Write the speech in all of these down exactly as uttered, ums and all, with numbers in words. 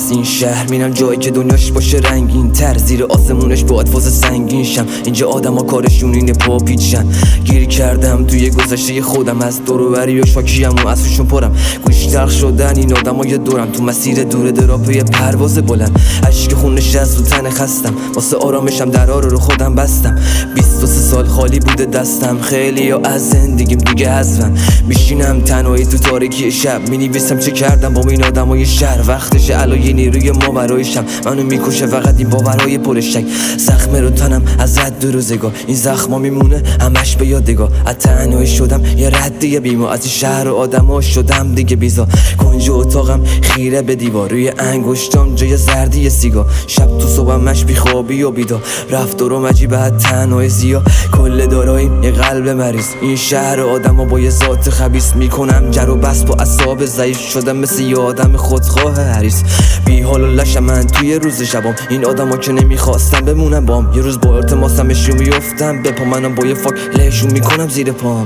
از این شهر میرم جایی که دنیاش باشه رنگین تر، زیر آسمونش با فاز سنگین شم. اینجا آدما کارشون اینه پا پیچن. گیر کردم توی گذشته خودم، از دور و بری و شاکیم و از روشون پرم. گوشترخ شدن این آدمای دورم، تو مسیر دور دراپه پرواز بلند. اشک خونش از رو تن خستم، واسه آرامشم درا رو خودم بستم. بیست و سه سال خالی بوده دستم، خیلی یا از زندگیم دیگه حذفن. میشینم تنهایی تو تاریکی شب، مینویسم چه کردم با این آدمای شهر. وقتش علای نیروی ماورایشم، منو میکشه فقط این باورهای پرشک. زخم رو تنم از رد روزگار، این زخما میمونه همش به یادگاه. از تنهایی شدم یه ردی بیما، از این شهر و آدما شدم دیگه بیزار. کنج اتاقم خیره به دیوار، روی انگشتام جای زردی سیگار. شب تو صبحم مش بی خوابی و بیدار، رفتارم عجیبه تنهای زیا. کل داراییم یه قلب مریض، این شهر آدما با یه ذات خبیث. میکنم جر و بس با اعصاب ضعیف، شدم مثل یه آدم خودخواه حریص. بی حال و لشم من توی روز شبام، این آدما که نمیخواستم بمونم بام. یه روز با التماسمشون میافتم به پا، منم با یه فاک لهشون میکنم زیر پام.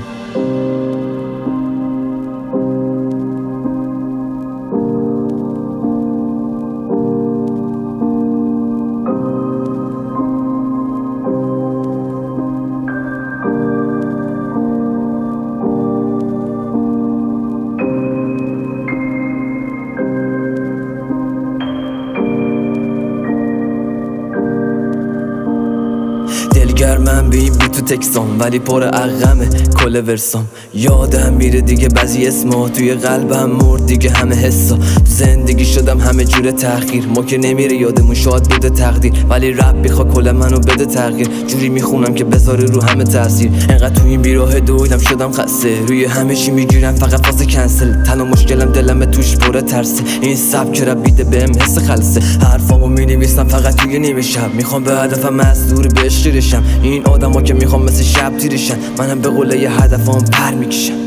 دلگرمم بی بی تو تکسام، ولی پر عقمه کل ورسام. یادم میره دیگه بعضی اسما، توی قلبم مرد دیگه همه حسا. تو زندگی شدم همه جور تحقیر، ما که نمیره یادمون شاد بوده تقدیر. ولی رب میخوا کل منو بده تغییر، جوری میخونم که بذاره رو همه تاثیر. انقدر تو این بیراه دویدم شدم خسته، روی همه چی میگیرم فقط فاز کنسل. تنها مشکلم دلم توش پر ترسه، این سبک رپ بیده بهم حس خلصه. حرفامو مینویسم فقط توی نیمه شب، میخوام به هدفم از دور بهش رسم. این آدما که میخوام مثل شب تیرشن، منم به قله ی هدفام پر میکشم.